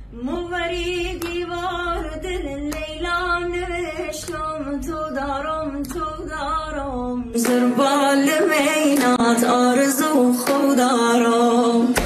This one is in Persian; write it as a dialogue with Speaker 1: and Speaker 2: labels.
Speaker 1: موری دیوار دل لیلا نوشتم تو دارم زربال مینات آرزو خود دارم